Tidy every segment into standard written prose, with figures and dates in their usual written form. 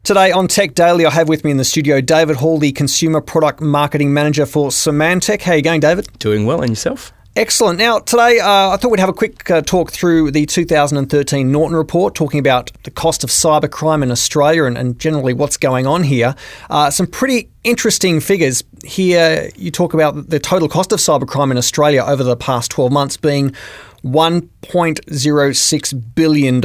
Today on Tech Daily, I have with me in the studio David Hall, the Consumer Product Marketing Manager for Symantec. How are you going, David? Doing well, and yourself? Excellent. Now, today I thought we'd have a quick talk through the 2013 Norton Report, talking about the cost of cybercrime in Australia and generally what's going on here. Some pretty interesting figures here. You talk about the total cost of cybercrime in Australia over the past 12 months being $1.06 billion.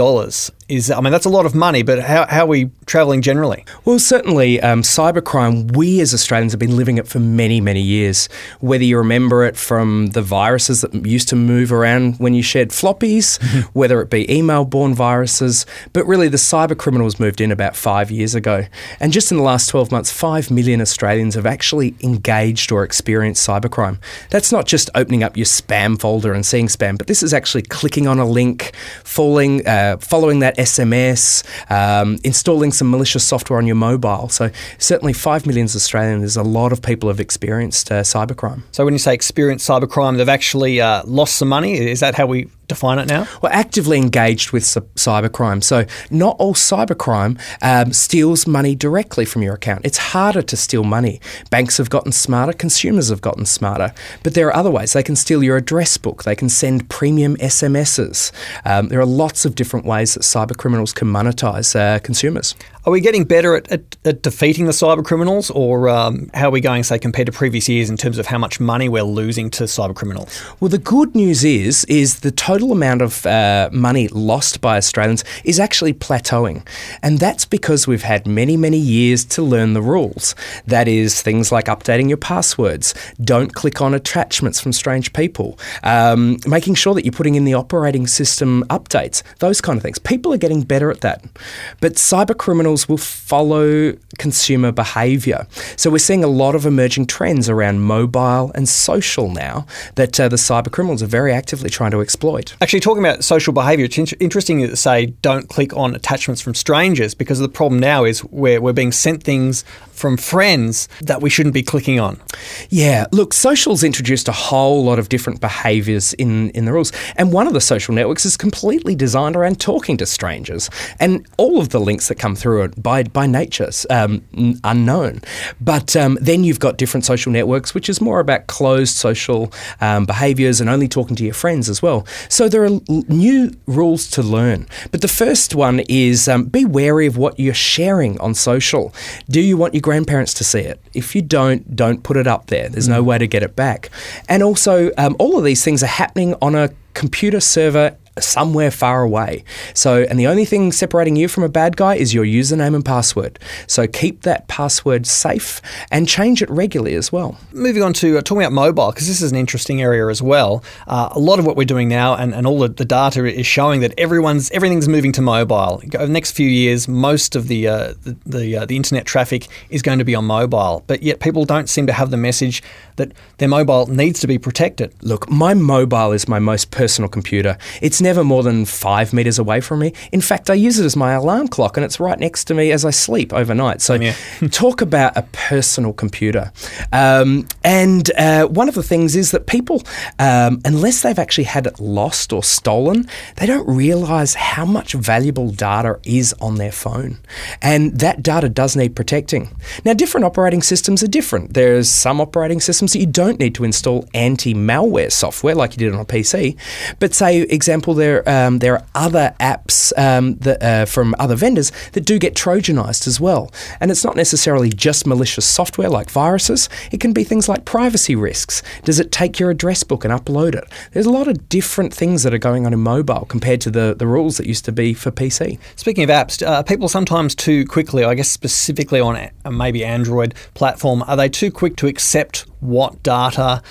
That's a lot of money, but how are we travelling generally? Well, certainly cybercrime, we as Australians have been living it for many, many years. Whether you remember it from the viruses that used to move around when you shared floppies, whether it be email-borne viruses, but really the cyber criminals moved in about 5 years ago. And just in the last 12 months, 5 million Australians have actually engaged or experienced cybercrime. That's not just opening up your spam folder and seeing spam, but this is actually clicking on a link, following that SMS, installing some malicious software on your mobile. So certainly 5 million Australians, there's a lot of people have experienced cybercrime. So when you say experienced cybercrime, they've actually lost some money? Is that how we define it now? Well, actively engaged with cybercrime. So not all cybercrime steals money directly from your account. It's harder to steal money. Banks have gotten smarter, consumers have gotten smarter, but there are other ways. They can steal your address book. They can send premium SMSs. There are lots of different ways that cyber criminals can monetize consumers. Are we getting better at defeating the cyber criminals, or how are we going, say, compared to previous years in terms of how much money we're losing to cyber criminals? Well, the good news is the total amount of money lost by Australians is actually plateauing. And that's because we've had many, many years to learn the rules. That is things like updating your passwords, don't click on attachments from strange people, making sure that you're putting in the operating system updates, those kind of things. People are getting better at that. But cyber criminals will follow consumer behaviour. So we're seeing a lot of emerging trends around mobile and social now that the cyber criminals are very actively trying to exploit. Actually, talking about social behaviour, it's interesting to say don't click on attachments from strangers, because the problem now is we're being sent things from friends that we shouldn't be clicking on. Yeah, look, social's introduced a whole lot of different behaviours in the rules. And one of the social networks is completely designed around talking to strangers. And all of the links that come through are by nature unknown. But then you've got different social networks, which is more about closed social behaviours and only talking to your friends as well. So there are new rules to learn. But the first one is be wary of what you're sharing on social. Do you want your grandparents to see it? If you don't put it up there. There's no way to get it back. And also, all of these things are happening on a computer server somewhere far away. So, and the only thing separating you from a bad guy is your username and password. So keep that password safe and change it regularly as well. Moving on to talking about mobile, because this is an interesting area as well. A lot of what we're doing now and all the data is showing that everything's moving to mobile. Over the next few years, most of the internet traffic is going to be on mobile, but yet people don't seem to have the message that their mobile needs to be protected. Look, my mobile is my most personal computer. It's never more than 5 metres away from me. In fact, I use it as my alarm clock, and it's right next to me as I sleep overnight. So talk about a personal computer. And one of the things is that people, unless they've actually had it lost or stolen, they don't realise how much valuable data is on their phone. And that data does need protecting. Now, different operating systems are different. There's some operating systems that you don't need to install anti-malware software like you did on a PC. But say, example, there are other apps from other vendors that do get Trojanized as well. And it's not necessarily just malicious software like viruses. It can be things like privacy risks. Does it take your address book and upload it? There's a lot of different things that are going on in mobile compared to the rules that used to be for PC. Speaking of apps, people sometimes too quickly, I guess specifically on maybe Android platform, are they too quick to accept what data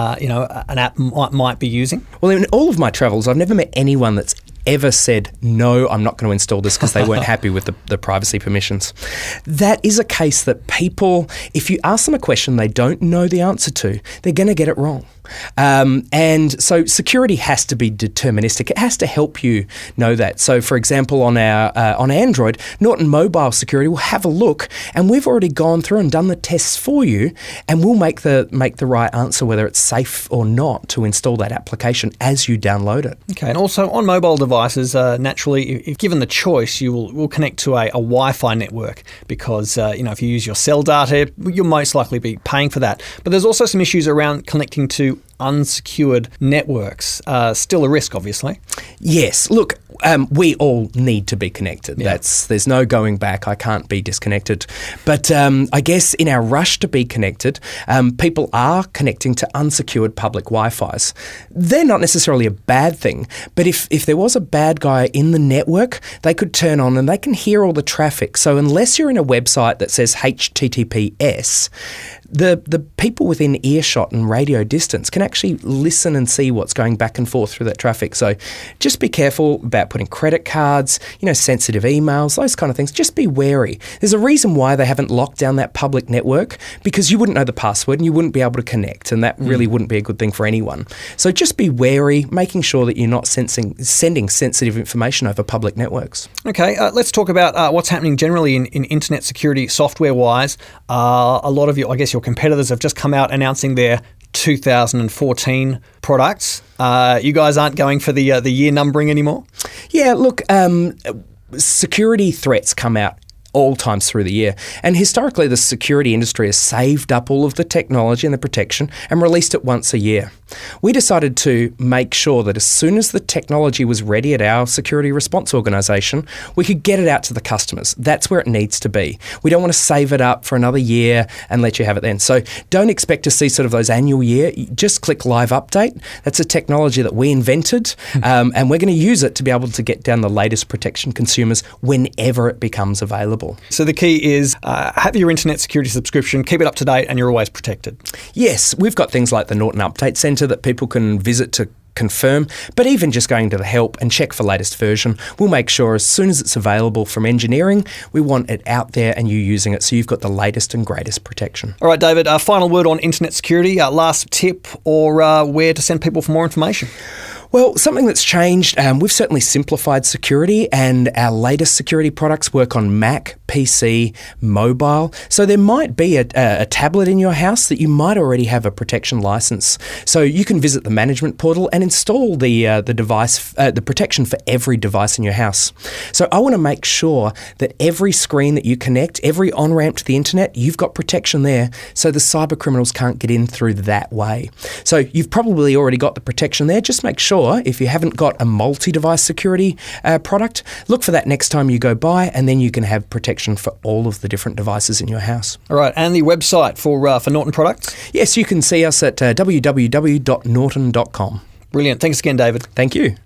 an app might be using? Well, in all of my travels, I've never met anyone that's ever said, no, I'm not going to install this because they weren't happy with the privacy permissions. That is a case that people, if you ask them a question they don't know the answer to, they're going to get it wrong. And so security has to be deterministic. It has to help you know that. So, for example, on Android, Norton Mobile Security will have a look, and we've already gone through and done the tests for you, and we'll make the right answer whether it's safe or not to install that application as you download it. Okay, and also on mobile devices, naturally, if given the choice, you will connect to a Wi-Fi network because if you use your cell data, you'll most likely be paying for that. But there's also some issues around connecting to unsecured networks. Still a risk, obviously. Yes. Look, we all need to be connected. Yeah. There's no going back. I can't be disconnected. But I guess in our rush to be connected, people are connecting to unsecured public Wi-Fis. They're not necessarily a bad thing, but if there was a bad guy in the network, they could turn on and they can hear all the traffic. So unless you're in a website that says HTTPS, the people within earshot and radio distance can actually listen and see what's going back and forth through that traffic. So just be careful about putting credit cards, sensitive emails, those kind of things. Just be wary. There's a reason why they haven't locked down that public network, because you wouldn't know the password and you wouldn't be able to connect, and that really wouldn't be a good thing for anyone. So just be wary, making sure that you're not sending sensitive information over public networks. Okay, let's talk about what's happening generally in internet security software-wise. A lot of your competitors have just come out announcing their 2014 products. You guys aren't going for the year numbering anymore? Yeah, look, security threats come out all times through the year. And historically, the security industry has saved up all of the technology and the protection and released it once a year. We decided to make sure that as soon as the technology was ready at our security response organisation, we could get it out to the customers. That's where it needs to be. We don't want to save it up for another year and let you have it then. So don't expect to see sort of those annual year. Just click Live Update. That's a technology that we invented, and we're going to use it to be able to get down the latest protection consumers whenever it becomes available. So the key is have your internet security subscription, keep it up to date, and you're always protected. Yes, we've got things like the Norton Update Centre that people can visit to confirm, but even just going to the help and check for latest version, we'll make sure as soon as it's available from engineering, we want it out there and you using it so you've got the latest and greatest protection. All right, David, final word on internet security, last tip or where to send people for more information. Well, something that's changed, we've certainly simplified security, and our latest security products work on Mac, PC, mobile. So there might be a tablet in your house that you might already have a protection license. So you can visit the management portal and install the device, the protection for every device in your house. So I want to make sure that every screen that you connect, every on-ramp to the internet, you've got protection there so the cyber criminals can't get in through that way. So you've probably already got the protection there. Just make sure, if you haven't got a multi-device security product, look for that next time you go by, and then you can have protection for all of the different devices in your house. All right, and the website for Norton products? Yes, you can see us at www.norton.com. Brilliant. Thanks again, David. Thank you.